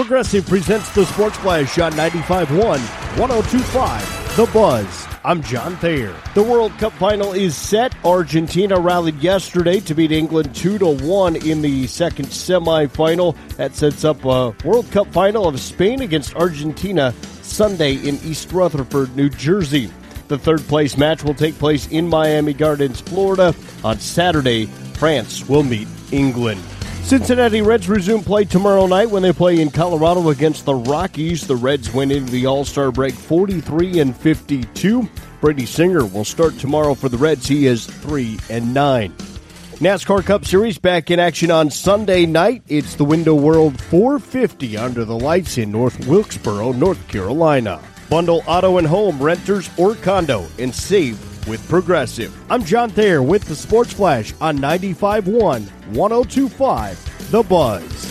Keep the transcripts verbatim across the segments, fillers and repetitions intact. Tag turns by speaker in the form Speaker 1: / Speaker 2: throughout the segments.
Speaker 1: Progressive presents the Sports Flash on ninety-five point one, one oh two point five, The Buzz. I'm John Thayer. The World Cup final is set. Argentina rallied yesterday to beat England two to one in the second semifinal. That sets up a World Cup final of Spain against Argentina Sunday in East Rutherford, New Jersey. The third-place match will take place in Miami Gardens, Florida. On Saturday, France will meet England. Cincinnati Reds resume play tomorrow night when they play in Colorado against the Rockies. The Reds went into the All-Star break forty-three and fifty-two. Brady Singer will start tomorrow for the Reds. He is three and nine. NASCAR Cup Series back in action on Sunday night. It's the Window World four fifty under the lights in North Wilkesboro, North Carolina. Bundle auto and home, renters or condo, and save with Progressive. I'm John Thayer with the Sports Flash on ninety-five point one, one oh two point five, The Buzz.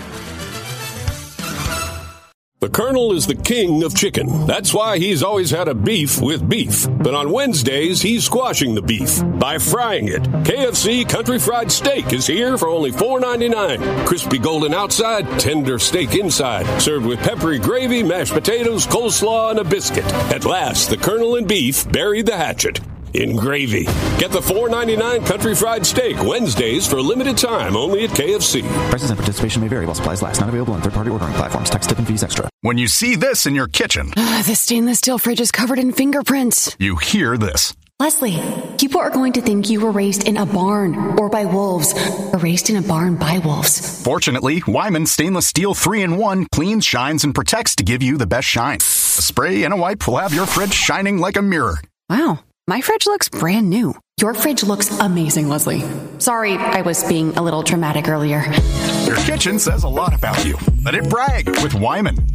Speaker 2: The Colonel is the king of chicken. That's why he's always had a beef with beef. But on Wednesdays, he's squashing the beef by frying it. K F C Country Fried Steak is here for only four ninety-nine. Crispy golden outside, tender steak inside. Served with peppery gravy, mashed potatoes, coleslaw, and a biscuit. At last, the Colonel and beef buried the hatchet in gravy. Get the four ninety-nine Country Fried Steak Wednesdays for a limited time only at K F C.
Speaker 3: Prices and participation may vary while supplies last. Not available on third-party ordering platforms. Tax, tip, and fees extra.
Speaker 4: When you see this in your kitchen,
Speaker 5: uh, the stainless steel fridge is covered in fingerprints.
Speaker 4: You hear this.
Speaker 5: Leslie, people are going to think you were raised in a barn or by wolves, or raised in a barn by wolves.
Speaker 4: Fortunately, Wyman Stainless Steel three in one cleans, shines, and protects to give you the best shine. A spray and a wipe will have your fridge shining like a mirror.
Speaker 5: Wow. My fridge looks brand new. Your fridge looks amazing, Leslie. Sorry, I was being a little dramatic earlier.
Speaker 4: Your kitchen says a lot about you. Let it brag with Wyman.